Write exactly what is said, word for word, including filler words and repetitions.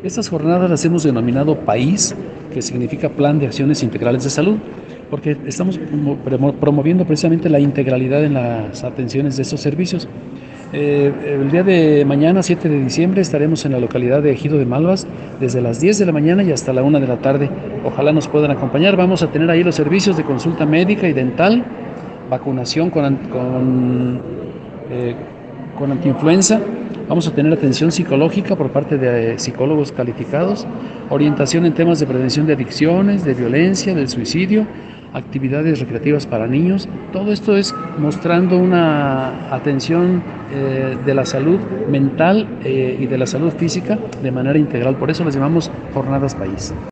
Estas jornadas las hemos denominado PAIS, que significa Plan de Acciones Integrales de Salud, porque estamos promoviendo precisamente la integralidad en las atenciones de estos servicios. Eh, el día de mañana, siete de diciembre, estaremos en la localidad de Ejido de Malvas desde las diez de la mañana y hasta la una de la tarde. Ojalá nos puedan acompañar. Vamos a tener ahí los servicios de consulta médica y dental, vacunación con, con, eh, con antiinfluenza. Vamos a tener atención psicológica por parte de psicólogos calificados, orientación en temas de prevención de adicciones, de violencia, del suicidio, actividades recreativas para niños. Todo esto es mostrando una atención eh, de la salud mental eh, y de la salud física de manera integral. Por eso las llamamos Jornadas País.